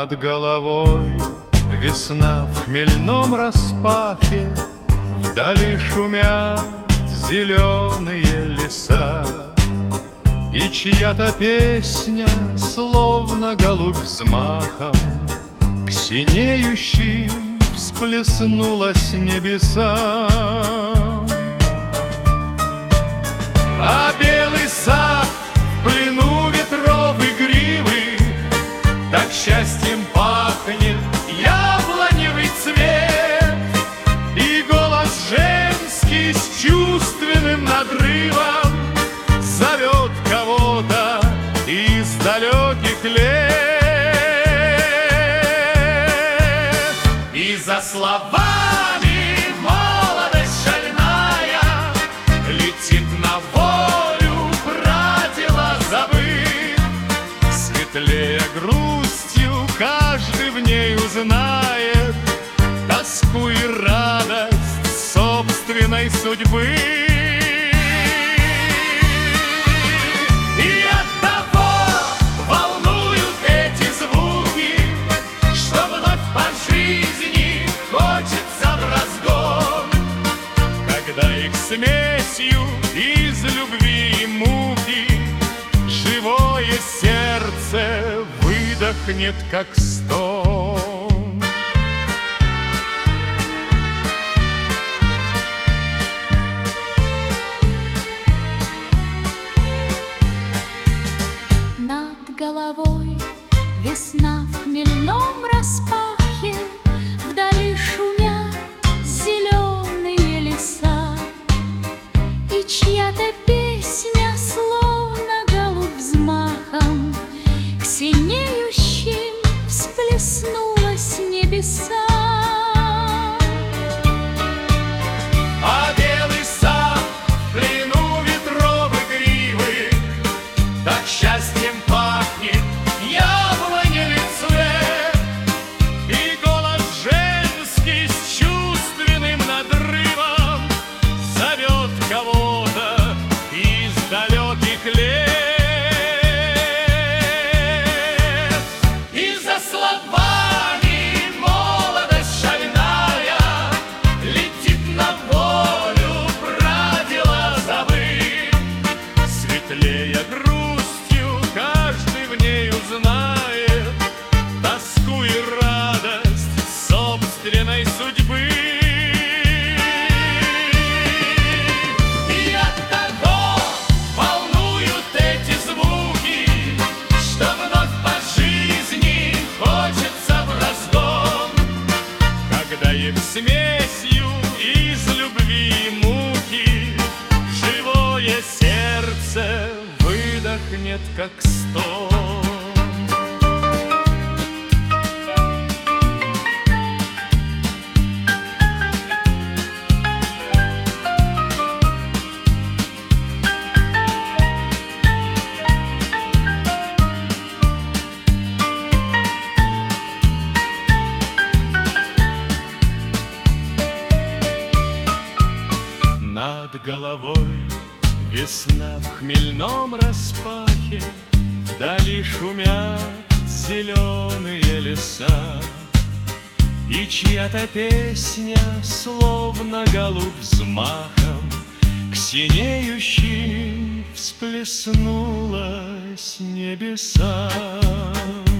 Над головой весна в хмельном распахе, вдали шумят зеленые леса, и чья-то песня, словно голубь взмахом, к синеющим всплеснулась небесам. А белый сад в плену ветров игривых так счастьем пахнет яблоневый цвет, и голос женский с чувственным надрывом зовет кого-то из далеких лет. И за словами молодость шальная летит на волю, прадела забыт. Светлее грустью каждый в ней узнает тоску и радость собственной судьбы. И оттого волнуют эти звуки, что вновь по жизни хочется в разгон, когда их смесью из любви и муки живое сердце выдохнет, как стон. Над головой весна в хмельном распахе, вдали шумят зеленые леса, и чья-то песня, словно голубь взмахом, к синеющим всплеснулась небеса. А белый сад в плену ветров игривых так счастьем пахнет яблоневый цвет, и голос женский с чувственным надрывом зовет кого-то из далеких лет. И за словами молодость шальная летит на волю, прадела забыт. Светлее грустью каждый в ней узнает тоску и радость собственной судьбы. И оттого волнуют эти звуки, что вновь по жизни хочется в разгон, когда их смесью из любви и муки живое сердце выдохнет, как стон. Над головой весна в хмельном распахе, вдали шумят зеленые леса, и чья-то песня, словно голубь взмахом, к синеющим всплеснулась небесам.